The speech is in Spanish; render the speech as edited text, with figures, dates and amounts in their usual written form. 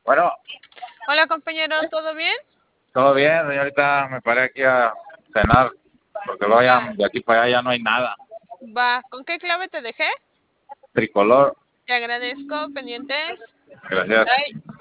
Bueno, Hola compañero, ¿todo bien? todo bien, señorita. Me paré aquí a cenar, porque luego ya Va, de aquí para allá ya no hay nada. va. ¿Con qué clave te dejé? Tricolor, Te agradezco, pendientes. gracias. Bye.